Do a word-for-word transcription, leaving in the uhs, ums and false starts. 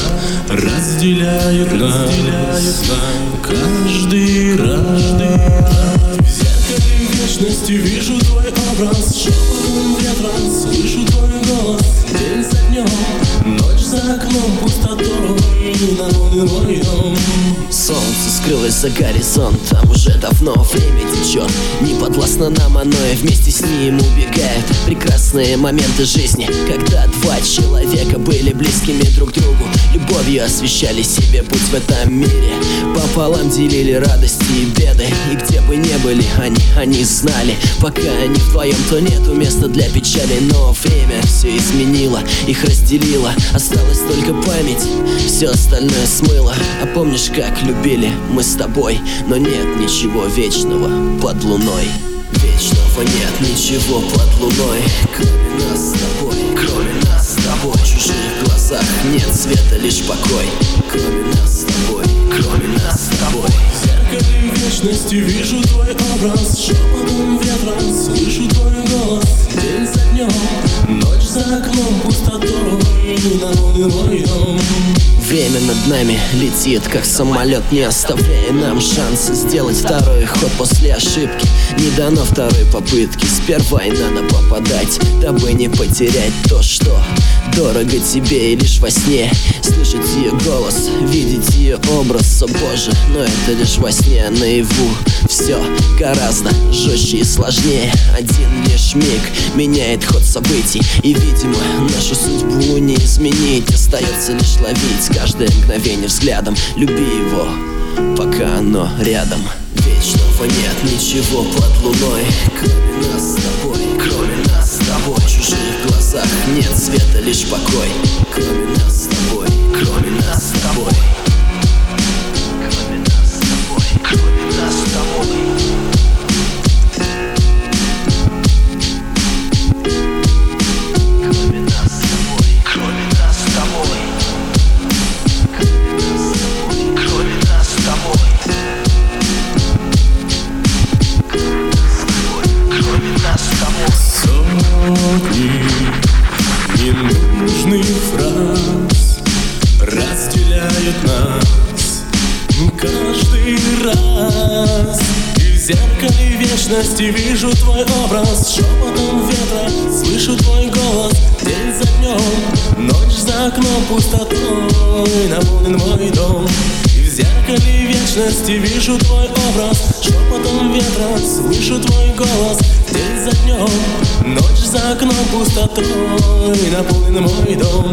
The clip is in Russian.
разделяют нас каждый раз. В зеркале вечности вижу твой образ, шепотом ветра слышу твой голос. День за днем, ночь за окном, пустотой наполнен мой дом. Солнце скрылось за горизонтом, уже давно время течет. Не подвластно нам оно, и вместе с ним убегают прекрасные моменты жизни, когда два человека были близкими друг другу, любовью освещали себе путь в этом мире, пополам делили радости и беды. И где бы ни были они, они знали, пока они вдвоем, то нету места для печали. Но время все изменило, их разделило, осталась только память, все остальное смыло. А помнишь, как любили мы с тобой? Но нет ничего вечного под луной. Вечного нет ничего под луной, кроме нас с тобой, кроме нас с тобой. В чужих глазах нет света, лишь покой, кроме нас с тобой, кроме нас с тобой. В зеркале вечности вижу твой образ, шепотом ветра слышу твой голос. День за днем, ночь за окном, пустотой наполнен мой дом. Время над нами летит, как самолет, не оставляя нам шанса сделать второй ход после ошибки. Не дано второй попытки, сперва и надо попадать, дабы не потерять то, что дорого тебе. И лишь во сне слышать ее голос, видеть ее образ, о боже, но это лишь во сне, а наяву все гораздо жестче и сложнее. Один лишь миг меняет ход событий, и, видимо, нашу судьбу не изменить. Остается лишь ловить каждое мгновение взглядом, люби его, пока оно рядом. Вечного нет ничего под луной, кроме нас с тобой, кроме нас с тобой. В чужих глазах нет света, лишь покой, кроме нас с тобой, кроме нас с тобой. Кроме нас с тобой, кроме нас с тобой. Кроме нас с тобой, кроме нас с тобой. Кроме нас с тобой. Сотни ненужных фраз разделяют нас каждый раз. И в зеркале вечности вижу твой образ, шепотом ветра слышу твой голос. День за днем, ночь за окном, пустотой наполнен мой дом. И в зеркале вечности вижу твой образ, шепотом ветра слышу твой голос. День за днем, ночь за окном, пустотой наполнен мой дом.